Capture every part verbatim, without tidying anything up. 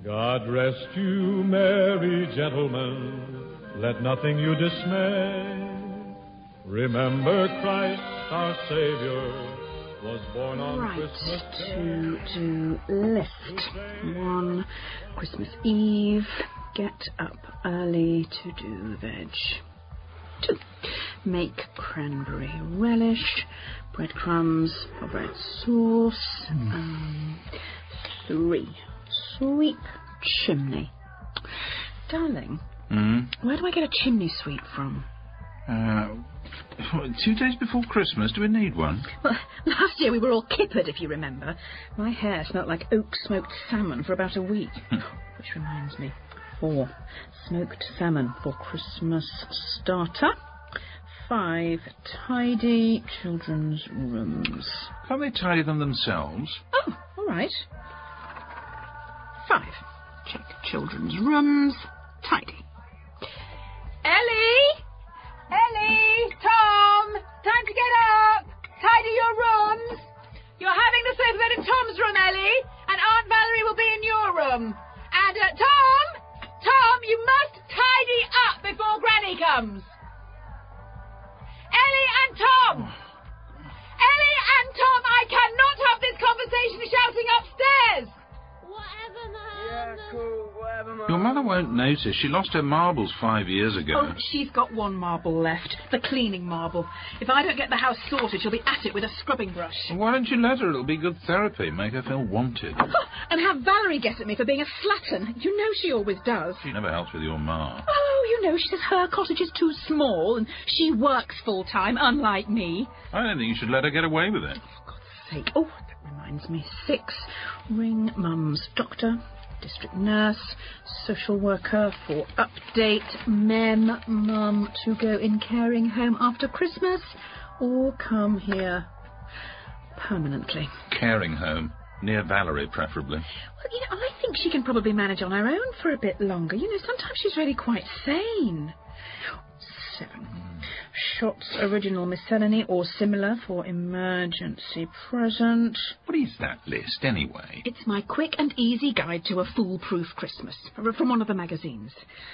God rest you, merry gentlemen, let nothing you dismay. Remember Christ our Savior was born on right, Christmas Day. to do list. One, Christmas Eve, get up early to do veg. Two, make cranberry relish, breadcrumbs for bread sauce. Mm. Um, three, sweep chimney. Darling, mm? where do I get a chimney sweep from? Uh, two days before Christmas, do we need one? Well, last year we were all kippered, if you remember. My hair smelt like oak-smoked salmon for about a week. Which reminds me, four, smoked salmon for Christmas starter. Five, tidy children's rooms. Can't they tidy them themselves? Oh, all right. Five, check children's rooms, tidy. Ellie! Ellie! Tom! Time to get up! Tidy your rooms! You're having the sofa bed in Tom's room, Ellie, and Aunt Valerie will be in your room. And, uh, Tom! Tom, you must tidy up before Granny comes. Ellie and Tom! Ellie and Tom, I cannot have this conversation shouting upstairs! Whatever, Mum. Yeah, cool, whatever, Mum. Your mother won't notice. She lost her marbles five years ago. Oh, she's got one marble left. The cleaning marble. If I don't get the house sorted, she'll be at it with a scrubbing brush. Well, why don't you let her? It'll be good therapy. Make her feel wanted. And have Valerie get at me for being a slattern. You know she always does. She never helps with your ma. Oh, you know, she says her cottage is too small and she works full-time, unlike me. I don't think you should let her get away with it. For God's sake. Oh, that reminds me. Six, ring Mum's doctor, district nurse, social worker for update, mem Mum to go in caring home after Christmas or come here permanently. Caring home. Near Valerie, preferably. Well, you know, I think she can probably manage on her own for a bit longer. You know, sometimes she's really quite sane. Seven. Shots original miscellany or similar for emergency present. What is that list, anyway? It's my quick and easy guide to a foolproof Christmas from one of the magazines.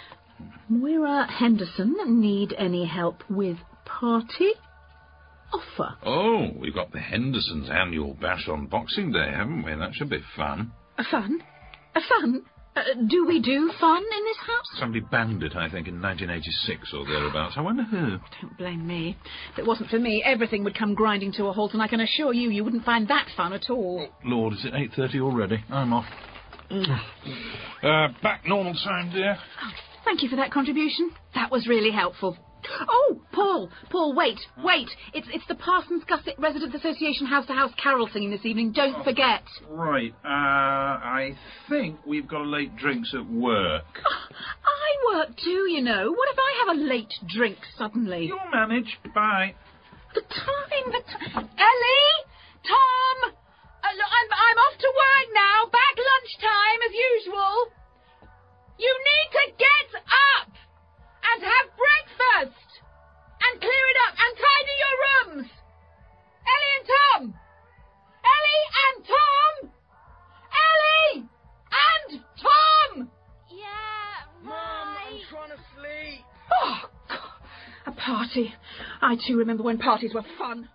Moira Henderson, need any help with party? Offer. Oh, we've got the Hendersons' annual bash on Boxing Day, haven't we? That should be fun. A fun? A fun? Uh, do we do fun in this house? Somebody banned it, I think, in nineteen eighty-six or thereabouts. I wonder who. Don't blame me. If it wasn't for me, everything would come grinding to a halt, and I can assure you, you wouldn't find that fun at all. Lord, is it eight thirty already? I'm off. Mm. Uh, back normal time, dear. Oh, thank you for that contribution. That was really helpful. Oh, Paul, Paul, wait, wait. It's it's the Parsons Gusset Residents Association house-to-house carol singing this evening. Don't forget. Right, uh, I think we've got late drinks at work. Oh, I work too, you know. What if I have a late drink suddenly? You'll manage. Bye. The time, the time. Ellie? Tom? Uh, look, I'm, I'm off to work now. Back lunchtime, as usual. You need to get up and have breakfast and clear it up and tidy your rooms. Ellie and Tom. Ellie and Tom. Ellie and Tom. Yeah, Mum, right. I'm trying to sleep. Oh, God. A party. I too remember when parties were fun.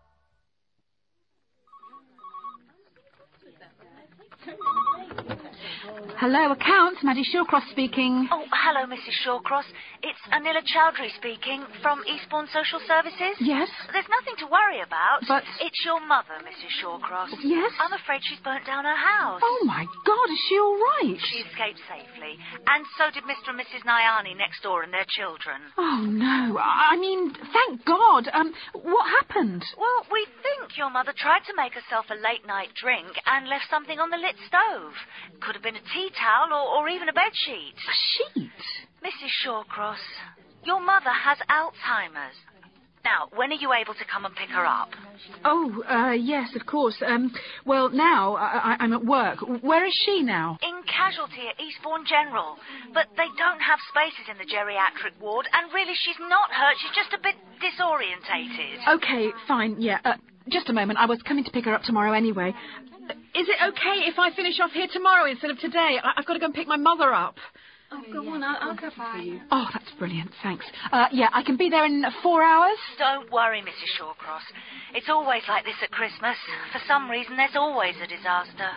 Hello, accounts. Maddie Shawcross speaking. Oh, hello, Missus Shawcross. It's Anila Chowdhury speaking from Eastbourne Social Services. Yes? There's nothing to worry about. But... It's your mother, Missus Shawcross. Yes? I'm afraid she's burnt down her house. Oh, my God, is she all right? She escaped safely. And so did Mister and Missus Nyani next door and their children. Oh, no. I mean, thank God. Um, what happened? Well, we think your mother tried to make herself a late-night drink and left something on the lit stove. Could have been a tea towel or, or even a bedsheet. A sheet? Missus Shawcross, your mother has Alzheimer's. Now, when are you able to come and pick her up? Oh, uh, yes, of course. Um, well, now I, I, I'm at work. Where is she now? In casualty at Eastbourne General. But they don't have spaces in the geriatric ward, and really she's not hurt. She's just a bit disorientated. Okay, fine, yeah. Uh, just a moment. I was coming to pick her up tomorrow anyway. is it okay if I finish off here tomorrow instead of today? I- I've got to go and pick my mother up. Oh, go on, I'll, I'll go for you. Oh, that's brilliant, thanks. Uh, yeah, I can be there in four hours. Don't worry, Missus Shawcross. It's always like this at Christmas. For some reason, there's always a disaster.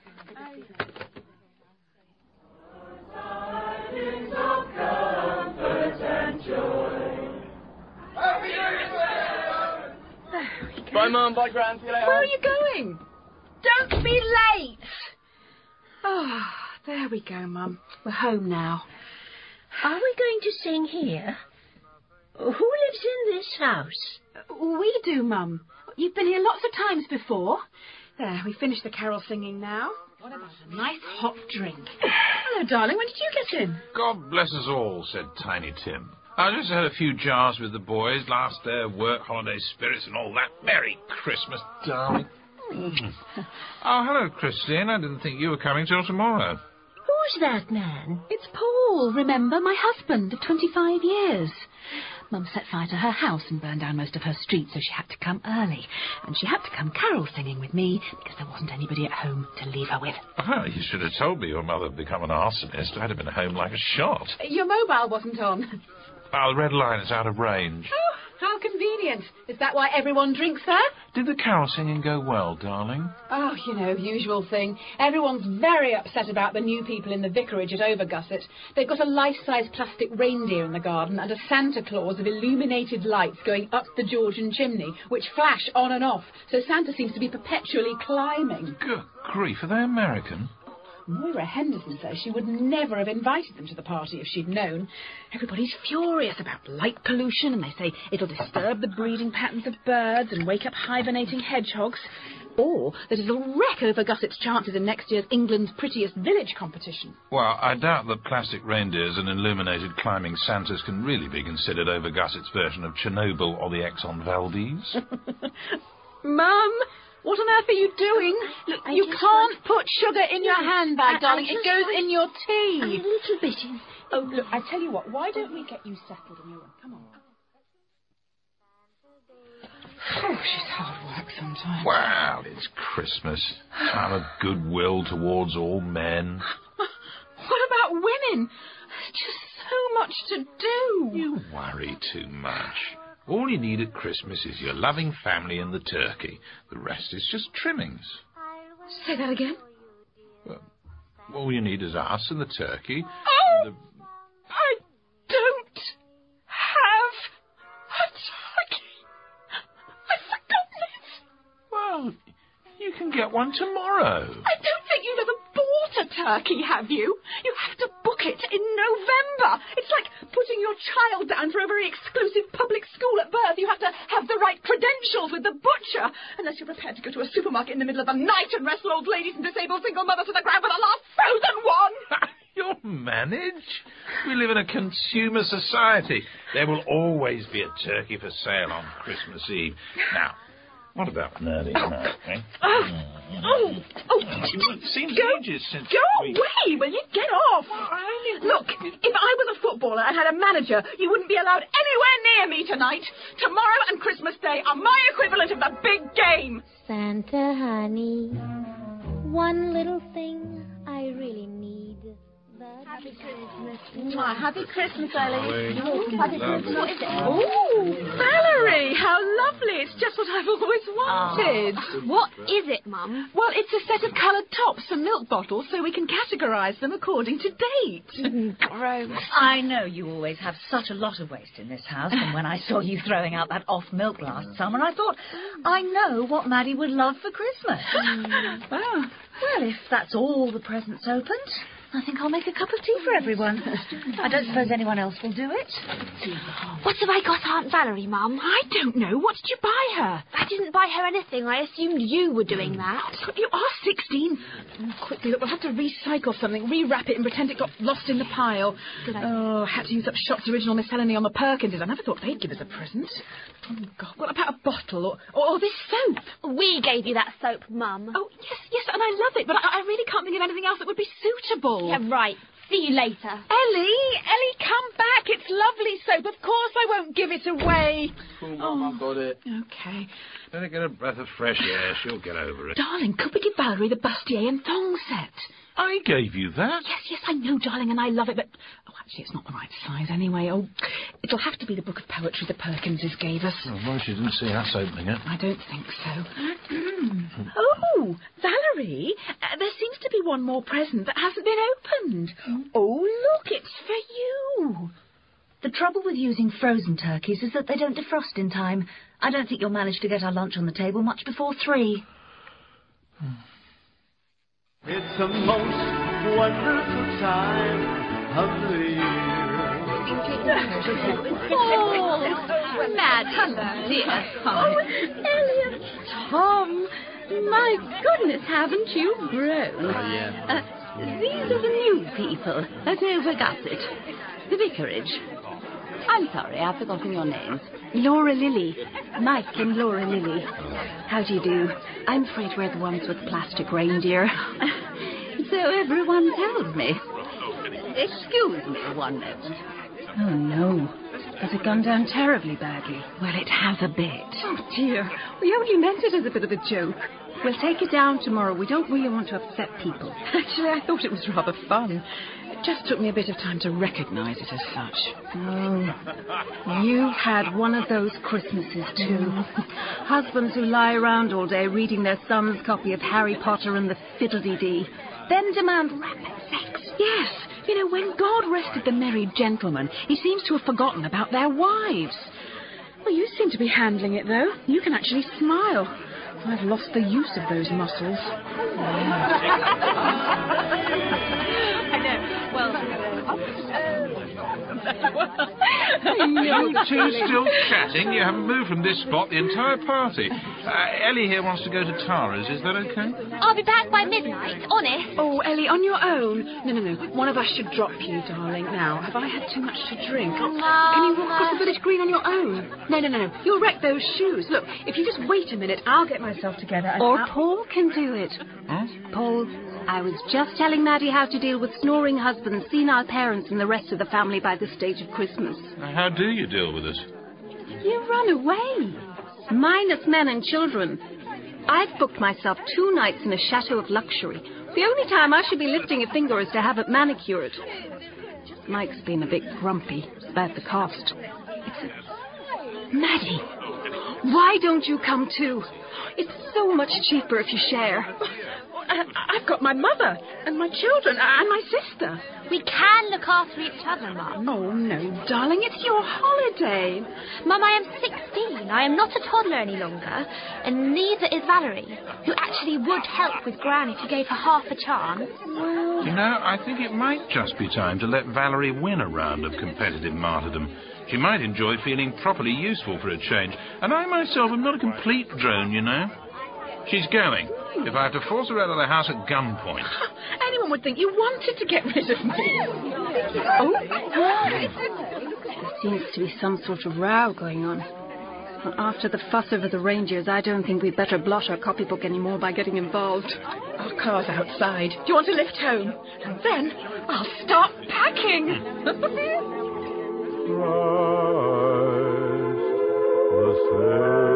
Bye, Mum. Bye, Gran. See you later. Where are you going? Don't be late. Oh, there we go, Mum. We're home now. Are we going to sing here? Who lives in this house? We do, Mum. You've been here lots of times before. There, we finished the carol singing now. What about a nice hot drink? Hello, darling. When did you get in? God bless us all, said Tiny Tim. I just had a few jars with the boys, last day of work, holiday spirits and all that. Merry Christmas, darling. Mm. Oh, hello, Christine. I didn't think you were coming till tomorrow. Who's that man? It's Paul, remember, my husband of twenty-five years. Mum set fire to her house and burned down most of her street, so she had to come early. And she had to come carol singing with me because there wasn't anybody at home to leave her with. Oh, you should have told me your mother had become an arsonist. I'd have been home like a shot. Your mobile wasn't on. Oh, the red line is out of range. Oh, how convenient. Is that why everyone drinks there? Did the carol singing go well, darling? Oh, you know, usual thing. Everyone's very upset about the new people in the vicarage at Overgusset. They've got a life-size plastic reindeer in the garden and a Santa Claus of illuminated lights going up the Georgian chimney, which flash on and off, so Santa seems to be perpetually climbing. Good grief, are they American? Moira Henderson says she would never have invited them to the party if she'd known. Everybody's furious about light pollution, and they say it'll disturb the breeding patterns of birds and wake up hibernating hedgehogs, or that it'll wreck Overgusset's chances in next year's England's Prettiest Village competition. Well, I doubt that plastic reindeers and illuminated climbing Santas can really be considered Overgusset's version of Chernobyl or the Exxon Valdez. Mum! What on earth are you doing? Look, I you just can't want- put sugar in your Yes, handbag, I- darling. I It just goes want- in your A tea. little bit in. Oh, look, I tell you what, why don't we get you settled in your room? Come on. Oh, she's hard work sometimes. Well, it's Christmas. Time of goodwill towards all men. What about women? There's just so much to do. You worry too much. All you need at Christmas is your loving family and the turkey. The rest is just trimmings. Say that again. Well, all you need is us and the turkey. Oh! And the... I don't have a turkey. I've forgotten it. Well, you can get one tomorrow. I don't think you've ever bought a turkey, have you? You have to book it in November. It's like putting your child down for a very exclusive public school at birth. You have to have the right credentials with the butcher, unless you're prepared to go to a supermarket in the middle of the night and wrestle old ladies and disabled single mothers to the ground with a last frozen one. You'll manage. We live in a consumer society. There will always be a turkey for sale on Christmas Eve. Now, what about an early night, eh? Oh, oh, oh. It seems Go, ages since go we... away, will you? Get off. Look, if I was a footballer and had a manager, you wouldn't be allowed anywhere near me tonight. Tomorrow and Christmas Day are my equivalent of the big game. Santa, honey, one little thing I really need. Happy Christmas. Mwah, happy Christmas, Ellie. Happy Christmas. What is it? Oh, Valerie, how lovely. It's just what I've always wanted. What is it, Mum? Well, it's a set of coloured tops for milk bottles so we can categorise them according to date. Gross. I know you always have such a lot of waste in this house, and when I saw you throwing out that off milk last summer, I thought, I know what Maddie would love for Christmas. Oh. Well, if that's all the presents opened, I think I'll make a cup of tea for everyone. I don't suppose anyone else will do it. What have I got Aunt Valerie, Mum? I don't know. What did you buy her? I didn't buy her anything. I assumed you were doing that. You are sixteen. Oh, quickly, look, we'll have to recycle something, rewrap it and pretend it got lost in the pile. Good idea. Oh, I had to use up Shop's original miscellany on the Perkinses. I never thought they'd give us a present. Oh, God, what about a bottle or, or, or this soap? We gave you that soap, Mum. Oh, yes, yes, and I love it, but I, I really can't think of anything else that would be suitable. Yeah, right. See you later. Ellie, Ellie, come back. It's lovely soap. Of course I won't give it away. Cool, Mum, I've got it. Okay. Let her get a breath of fresh air. She'll get over it. Darling, could we give Valerie the bustier and thong set? I gave you that. Yes, yes, I know, darling, and I love it, but... Oh, actually, it's not the right size anyway. Oh, it'll have to be the book of poetry the Perkinses gave us. Oh, well, she didn't see us opening it. I don't think so. Oh, Valerie, uh, there seems to be one more present that hasn't been opened. Oh, look, it's for you. The trouble with using frozen turkeys is that they don't defrost in time. I don't think you'll manage to get our lunch on the table much before three. It's the most wonderful time of the year. Oh, mad hello, dear. Oh, Elliot. Tom, my goodness, haven't you grown? Oh, yeah. Uh, these are the new people at Overgusset. The vicarage. I'm sorry, I've forgotten your names. Laura Lilly. Mike and Laura Lilly. How do you do? I'm afraid we're the ones with plastic reindeer. So everyone tells me. Excuse me one moment. Oh, no. Has it gone down terribly badly? Well, it has a bit. Oh, dear. We only meant it as a bit of a joke. We'll take it down tomorrow. We don't really want to upset people. Actually, I thought it was rather fun. It just took me a bit of time to recognise it as such. Oh, you've had one of those Christmases, too. Husbands who lie around all day reading their son's copy of Harry Potter and the Fiddle-dee-dee, then demand rapid sex. Yes, you know, when God rested the merry gentlemen, he seems to have forgotten about their wives. Well, you seem to be handling it, though. You can actually smile. I've lost the use of those muscles. I know. Well... You two still chatting? You haven't moved from this spot the entire party. Uh, Ellie here wants to go to Tara's. Is that okay? I'll be back by midnight, honest. Oh, Ellie, on your own. No, no, no. One of us should drop you, darling. Now, have I had too much to drink? Oh, can you walk across the village green on your own? No, no, no, no. You'll wreck those shoes. Look, if you just wait a minute, I'll get myself together. And or I'll... Paul can do it. Huh? Paul, I was just telling Maddie how to deal with snoring husbands, senile parents, and the rest of the family by the stage of Christmas. How do you deal with us? You run away. Minus men and children. I've booked myself two nights in a chateau of luxury. The only time I should be lifting a finger is to have it manicured. Mike's been a bit grumpy about the cost. It's a... Maddie, why don't you come too? It's so much cheaper if you share. I've got my mother and my children and my sister. We can look after each other, Mum. Oh, no, darling, it's your holiday. Mum, I am sixteen. I am not a toddler any longer. And neither is Valerie, who actually would help with Gran if you gave her half a chance. Well... You know, I think it might just be time to let Valerie win a round of competitive martyrdom. She might enjoy feeling properly useful for a change. And I myself am not a complete drone, you know. She's going. If I have to force her out of the house at gunpoint. Anyone would think you wanted to get rid of me. Oh, there seems to be some sort of row going on. Well, after the fuss over the reindeers, I don't think we'd better blot our copybook anymore by getting involved. Our car's outside. Do you want to lift home? And then I'll start packing. Christ, the